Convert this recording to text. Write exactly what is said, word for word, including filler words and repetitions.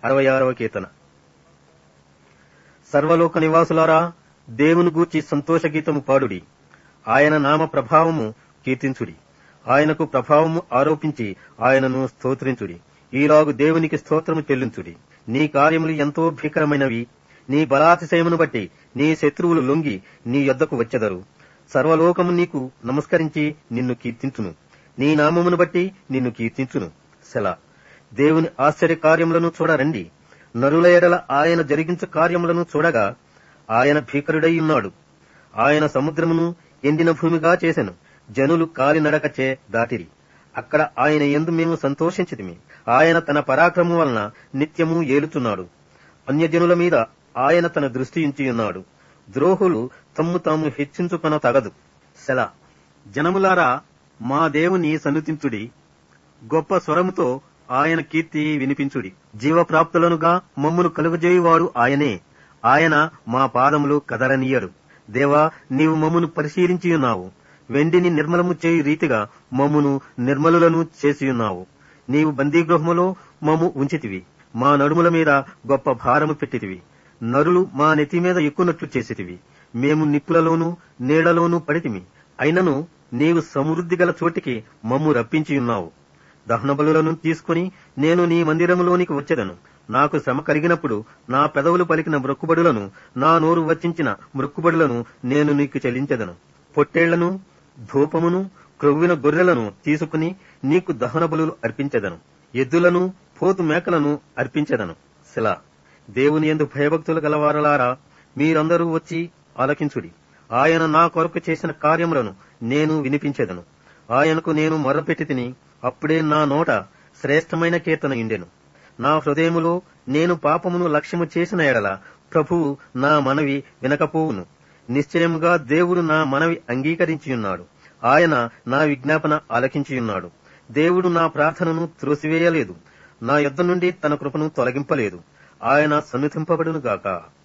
అరవై ఆరవ కీర్తన. సర్వలోక నివాసులారా, దేవుని గూర్చి సంతోష గీతము పాడుడి. ఆయన నామ ప్రభావము కీర్తించుడి. ఆయనకు ప్రభావము ఆరోపించి ఆయనను స్తోత్రించుడి. ఈలాగు దేవునికి స్తోత్రము చెల్లించుడి. నీ కార్యములు ఎంతో భీకరమైనవి. నీ బలాతిశయమును బట్టి నీ శత్రువులు లొంగి నీ యొద్దకు వచ్చెదరు. సర్వలోకము నీకు నమస్కరించి నిన్ను కీర్తించును. నీ నామమును బట్టి నిన్ను కీర్తించును. సెలా. దేవుని ఆశ్చర్య కార్యములను చూడరండి. నరుల ఎడల ఆయన జరిగించు కార్యములను చూడగా ఆయన భీకరుడై ఉన్నాడు. ఆయన సముద్రమును ఎండిన భూమిగా చేసెను. జనులు కాలినడకచే దాటిరి. అక్కడ ఆయన యందు మేము సంతోషించితిమి. ఆయన తన పరాక్రమం వలన నిత్యము ఏలుచున్నాడు. అన్యజనుల మీద ఆయన తన దృష్టి ఉంచియున్నాడు. ద్రోహులు తమ్ము తాము హెచ్చించుకొన తగదు. సెలా. జనములారా, మా దేవుని సన్నుతించుడి. గొప్ప స్వరముతో ఆయన కీర్తి వినిపించుడి. జీవప్రాప్తులనుగా మమ్మును కలుగజేయువాడు ఆయనే. ఆయన మా పాదములు కదలనీయడు. దేవా, నీవు మమ్మును పరిశీలించియున్నావు. వెండిని నిర్మలము చేయు రీతిగా మమ్మును నిర్మలులను చేసియున్నావు. నీవు బందీగృహములో మమ్ము ఉంచితివి. మా నడుముల మీద గొప్ప భారము పెట్టితివి. నరులు మా నెత్తి మీద ఎక్కునట్లు చేసితివి. మేము నిప్పులలోనూ నీడలోనూ పడితిమి. అయినను నీవు సమృద్ధి గల చోటికి మమ్ము రప్పించియున్నావు. దహన బలులను తీసుకుని నేను నీ మందిరములోనికి వచ్చెదను. నాకు శ్రమ కలిగినప్పుడు నా పెదవులు పలికిన మ్రొక్కుబడులను, నా నోరు వచ్చించిన మ్రొక్కుబడులను నేను నీకు చెల్లించెదను. పొట్టేళ్లను, ధూపమును, క్రొవ్విన గొర్రెలను తీసుకుని నీకు దహన బలులు అర్పించెదను. ఎద్దులను, పోతు మేకలను అర్పించెదను. శిలా. దేవుని యందు భయభక్తులు గలవారలారా, మీరందరూ వచ్చి ఆలకించుడి. ఆయన నా కొరకు చేసిన కార్యములను నేను వినిపించెదను. ఆయనకు నేను మొర్రపెట్టి తిని, అప్పుడే నా నోట శ్రేష్టమైన కీర్తన ఇండెను. నా హృదయములో నేను పాపమును లక్ష్యము చేసిన ఎడల ప్రభువు నా మనవి వినకపోవును. నిశ్చయముగా దేవుడు నా మనవి అంగీకరించియున్నాడు. ఆయన నా విజ్ఞాపన ఆలకించియున్నాడు. దేవుడు నా ప్రార్థనను త్రోసివేయలేదు. నా యొద్ద నుండి తన కృపను తొలగింపలేదు. ఆయన సన్నుతింపబడునుగాక.